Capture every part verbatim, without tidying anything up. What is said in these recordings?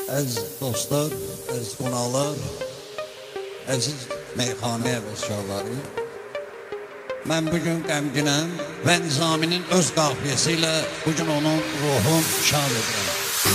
Əziz dostlar, əziz qonaqlar, əziz meyxanə əvəzkarları, mən bugün qəmginəm və Nizaminin öz qafiyəsi ilə bugün onun ruhun şad edirəm.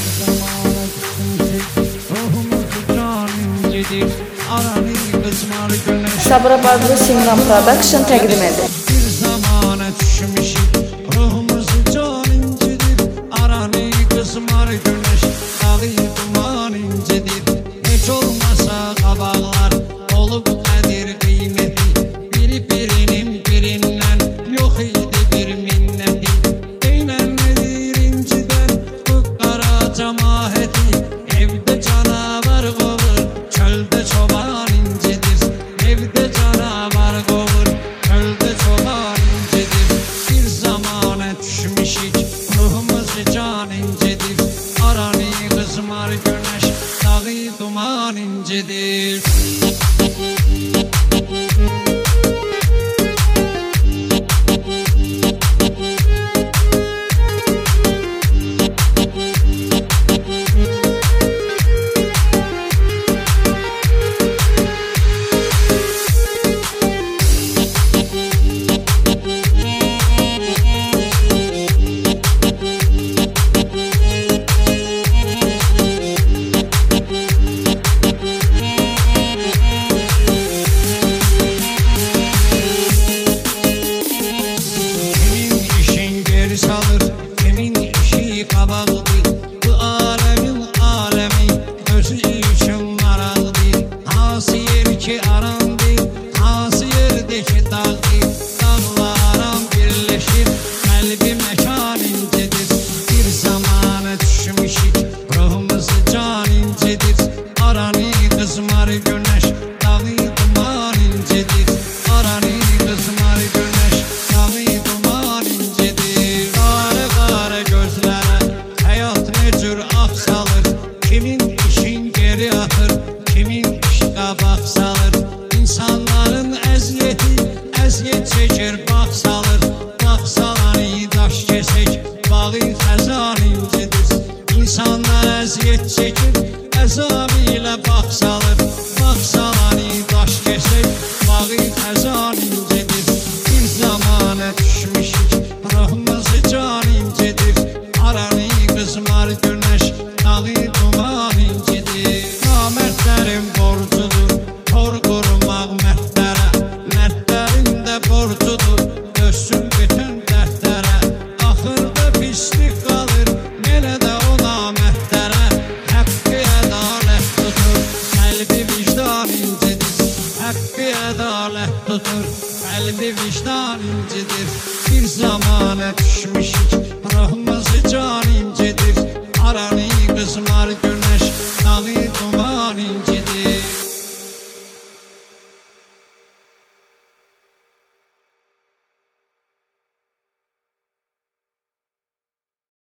Sabirabadlı Simran Production təqdim edir. Bir zamana düşmüşük, ruhumuzu can incidir, aranı qızmar güneş, dağı duman incidir. Heç olmasa qabaqlar, olub nədir qiyməti, biri birinin birindən yox idi bir minnəti. Deynən nedir incidən bu qara cəmaəti, evdə canavar qovur, çöldə çoban incidir. Evdə canavar qovur, çöldə çoban incidir. Bir zamana düşmüşük, ruhumuz can incidir, aranı qızmar güneş, dağı duman incidir. Salır, kimin işi qabaqdır, bu aləmin aləmi özü üçün maraqdır. Hansı yer ki arandır, hansı yerdəki dağdır, dağlaran birləşir, qəlbi məkan incidir. Bir zamana düşmüşük, ruhumuzu can incidir, aranı qızmar güneş, dağı duman incidir. Aranı qızmar güneş, dağı duman incidir. Kimin işin geri atır, kimin iş qabaq salır. İnsanların əziyyəti, əziyyət çəkir, bax salır. Bax salanı daş kesək, bağı xəzan incidir. İnsanlar əziyyət çəkir, əzabı ilə bax salır. Bax salanı daş kesək, bağı xəzan incidir. Bir zamana düşmüşük, ruhumuzu can incidir, aranı qızmar güneş, dağı duman incidir. Namərdlərin borcudur, tor qurmaq mərdlərə, mərdlərin də borcudur, dössün bütün dərdlərə. Axırda pislik qalır, belə də o namərdlərə. Həqqi ədalət tutur, qəlbi vicdan incidir. Həqqi ədalət tutur, qəlbi vicdan incidir. Bir zamana düşmüşük, ruhumuzu can